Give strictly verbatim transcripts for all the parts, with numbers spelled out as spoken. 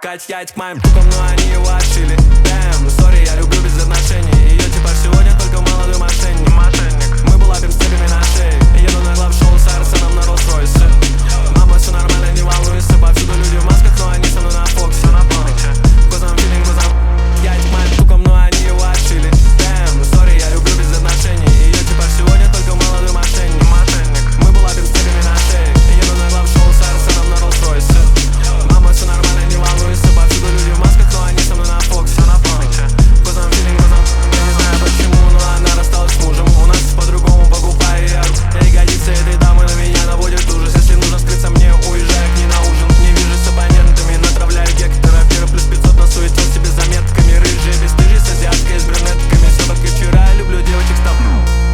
Кать, ядь к моим тупам, но они его отшили. Дэм, ну сори, я люблю без отношений. Ее типа сегодня только молодой мошенник. Мы булапим с цепями на шее. Еду на глав-шоу с Арсеном на Роллс-Ройсе. Мама, все нормально, не волнуйся. Повсюду люди в масках, но они со мной на Фоксе. Козам филинг, козам. Ядь к моим тупам, но они его отшили. Дэм, ну сори, я люблю без отношений. Ее типа сегодня только молодой мошенник. Мы булапим с цепями на шее. Еду на глав-шоу с Арсеном на Роллс-Ройсе. Мама, все нормально, не волнуйся. Повсюду люди в масках, но они со мной на Фоксе. Козам филинг, козам. Я не знаю почему, но она рассталась с мужем. У нас по-другому покупаю я. Ягодицы этой дамы на меня наводят ужас. Если нужно скрыться мне, уезжаю к ней на ужин. Не вижу с абонентами, натравляю гектора. Пера плюс пятьсот насуетил себе заметками. Рыжие, бесстыжие, с азиаткой, с брюнетками. Все как и вчера, люблю девочек с тобой.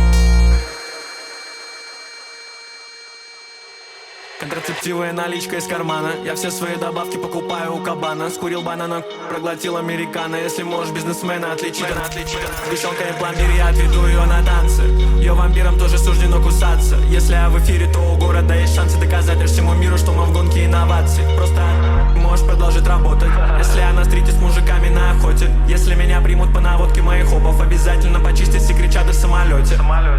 Контрацептивы и наличка из кармана. Я все свои добавки покупаю у кабана. Скурил банана, проглотил американо. Если можешь бизнесмена отличить от веселка и пломбир, я отведу ее на танцы. Ее вампирам тоже суждено кусаться. Если я в эфире, то у города есть шансы доказать лишь всему миру, что мы в гонке инноваций. Просто можешь продолжить работать. Если я на стрите с мужиками на охоте. Если меня примут по наводке моих хопов, обязательно почистить все кричат в самолете.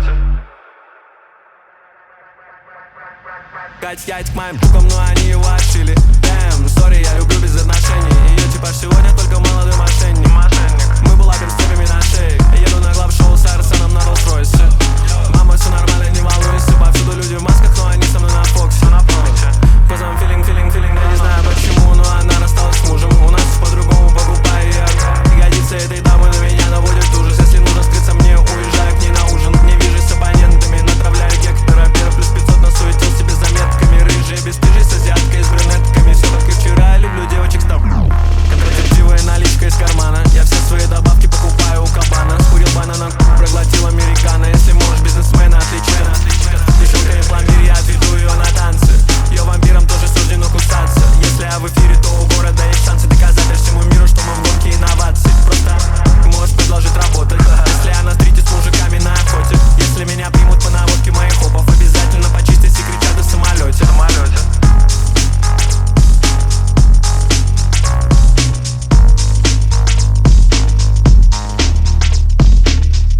Кать, ядь к моим тупам, но они его отшили. Дэм, сори, я люблю без отношений. Ее типа сегодня только молодой мошенник. Мы булапим с цепями на шее. Еду на глав-шоу с Арсеном на Роллс-Ройсе.